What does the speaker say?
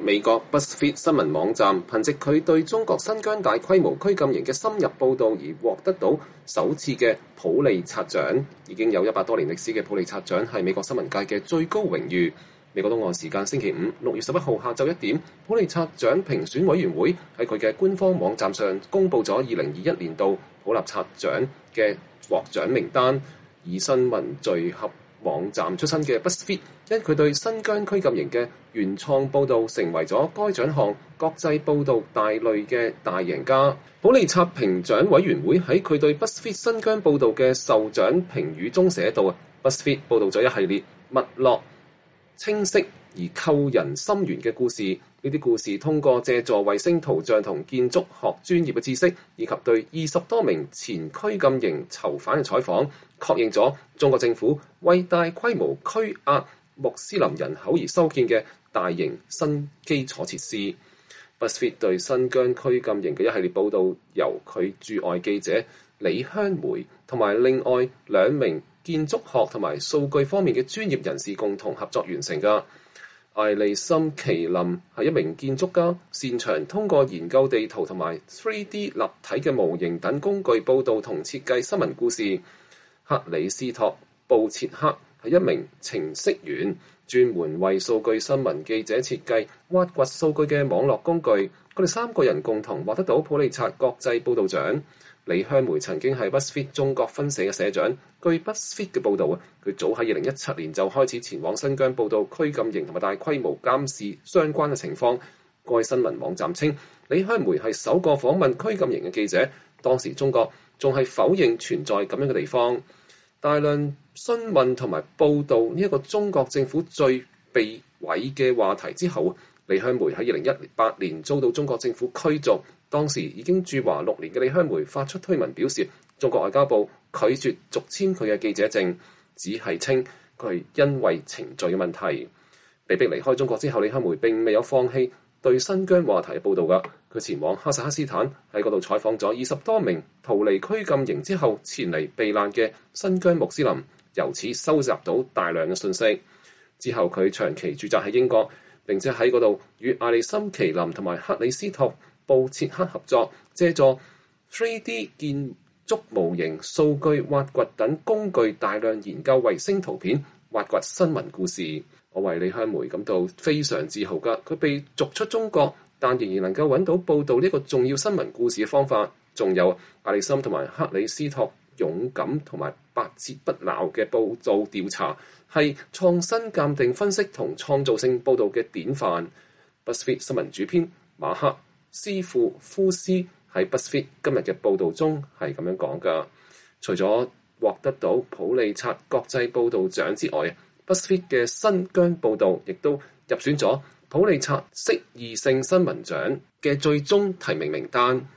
美國 BuzzFeed 新聞網站憑藉佢對中國新疆大規模拘禁營嘅深入報導而獲得到首次嘅普利策獎。已經有100多年歷史嘅普利策獎係美國新聞界嘅最高榮譽。美國東岸時間星期五6月11號下晝1點，普利策獎評選委員會喺佢嘅官方網站上公佈咗2021年度普利策獎嘅獲獎名單。以新聞聚合網站出身嘅 BuzzFeed， 因佢對新疆拘禁營嘅原創報導，成為咗該獎項國際報導大類嘅大贏家。普利策評獎委員會喺佢對 BuzzFeed 新疆報導嘅受獎評語中寫道：BuzzFeed 報導咗一系列脈絡清晰而扣人心弦嘅故事。呢啲故事通過借助衛星圖像同建築學專業嘅知識，以及對20多名前拘禁營囚犯嘅採訪，確認咗中國政府為大規模拘押穆斯林人口而修建嘅大型新基礎設施。BuzzFeed 對新疆拘禁營嘅一系列報導，由佢駐外記者李香梅同埋另外2名建築學同埋數據方面嘅專業人士共同合作完成㗎。艾利森奇林係一名建築家，擅長通過研究地圖同埋 3D 立體嘅模型等工具報導同設計新聞故事。克里斯托布切克係一名程式員，專門為數據新聞記者設計挖掘數據嘅網絡工具。佢哋3個人共同獲得到普利策國際報導獎。李香梅曾經係 BuzzFeed 中國分社嘅社長。據 BuzzFeed 嘅報導佢早喺2017年就開始前往新疆報導拘禁營同埋大規模監視相關嘅情況。該新聞網站稱，李香梅係首個訪問拘禁營嘅記者。當時中國仲係否認存在咁樣嘅地方。大量詢問同埋報導呢一個中國政府最被毀嘅話題之後，李香梅喺2018年遭到中國政府驅逐。當時已經駐華6年嘅李香梅發出推文表示，中國外交部拒絕續簽佢嘅記者證，只係稱佢係因為程序嘅問題。被逼離開中國之後，李香梅並未有放棄對新疆話題嘅報導㗎。佢前往哈薩克斯坦，喺嗰度採訪咗20多名逃離拘禁營之後前嚟避難嘅新疆穆斯林，由此收集到大量嘅信息。之後佢長期駐紮喺英國，並且喺嗰度與艾利森奇林同埋克里斯托布切克合作，借助 3D 建築模型、數據挖掘等工具，大量研究衛星圖片，挖掘新聞故事。我為李香梅感到非常自豪㗎，佢被逐出中國，但仍然能夠揾到報導呢個重要新聞故事嘅方法。仲有艾利森同埋克里斯托勇敢同埋百折不撓嘅報導調查，係創新鑑定分析同創造性報導嘅典範。BuzzFeed 新聞主編馬克斯庫夫斯喺 BuzzFeed 今日嘅報導中係咁樣講㗎。除咗獲得到普利策國際報導獎之外，BuzzFeed 嘅新疆報導亦都入選咗普利策適宜性新聞獎嘅最終提名名單。